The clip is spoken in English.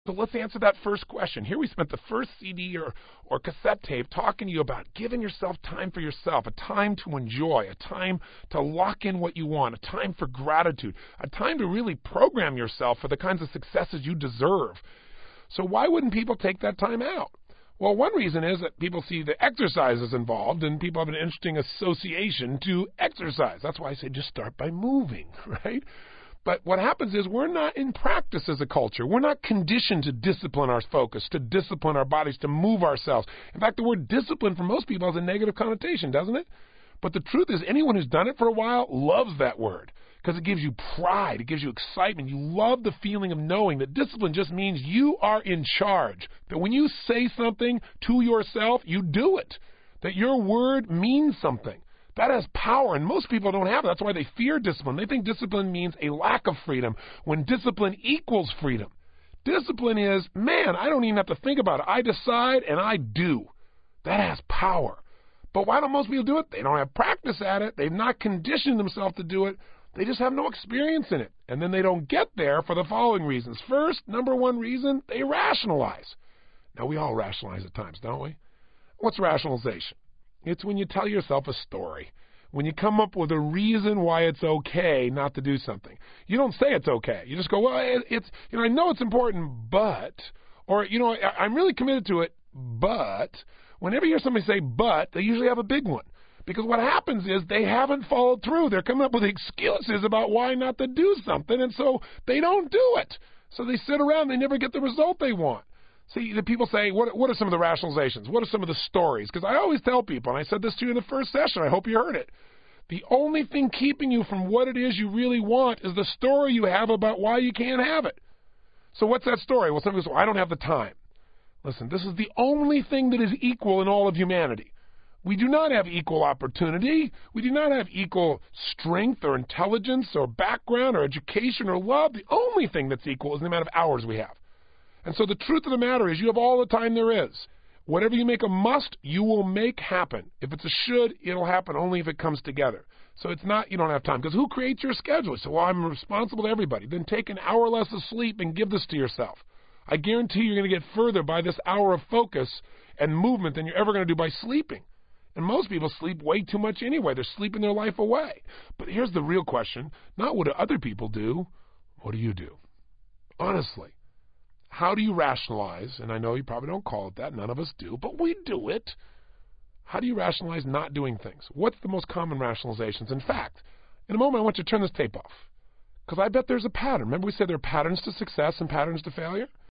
So let's answer that first question. Here we spent the first CD or cassette tape talking to you about giving yourself time for yourself, a time to enjoy, a time to lock in what you want, a time for gratitude, a time to really program yourself for the kinds of successes you deserve. So why wouldn't people take that time out? Well, one reason is that people see the exercises involved, and people have an interesting association to exercise. That's why I say just start by moving, right? But what happens is we're not in practice as a culture. We're not conditioned to discipline our focus, to discipline our bodies, to move ourselves. In fact, the word discipline for most people has a negative connotation, doesn't it? But the truth is anyone who's done it for a while loves that word because it gives you pride. It gives you excitement. You love the feeling of knowing that discipline just means you are in charge, that when you say something to yourself, you do it, that your word means something. That has power, and most people don't have it. That's why they fear discipline. They think discipline means a lack of freedom, when discipline equals freedom. Discipline is, man, I don't even have to think about it. I decide, and I do. That has power. But why don't most people do it? They don't have practice at it. They've not conditioned themselves to do it. They just have no experience in it. And then they don't get there for the following reasons. First, number one reason, they rationalize. Now, we all rationalize at times, don't we? What's rationalization? It's when you tell yourself a story, when you come up with a reason why it's okay not to do something. You don't say it's okay. You just go, well, I know it's important, but, or, I'm really committed to it, but. Whenever you hear somebody say but, they usually have a big one. Because what happens is they haven't followed through. They're coming up with excuses about why not to do something, and so they don't do it. So they sit around, they never get the result they want. See, the people say, what are some of the rationalizations? What are some of the stories? Because I always tell people, and I said this to you in the first session, I hope you heard it. The only thing keeping you from what it is you really want is the story you have about why you can't have it. So what's that story? Well, somebody goes, well, I don't have the time. Listen, this is the only thing that is equal in all of humanity. We do not have equal opportunity. We do not have equal strength or intelligence or background or education or love. The only thing that's equal is the amount of hours we have. And so the truth of the matter is you have all the time there is. Whatever you make a must, you will make happen. If it's a should, it'll happen only if it comes together. So it's not you don't have time. Because who creates your schedule? So, well, I'm responsible to everybody. Then take an hour less of sleep and give this to yourself. I guarantee you're going to get further by this hour of focus and movement than you're ever going to do by sleeping. And most people sleep way too much anyway. They're sleeping their life away. But here's the real question. Not what do other people do. What do you do? Honestly. How do you rationalize? And I know you probably don't call it that. None of us do. But we do it. How do you rationalize not doing things? What's the most common rationalizations? In fact, in a moment I want you to turn this tape off. Because I bet there's a pattern. Remember we said there are patterns to success and patterns to failure?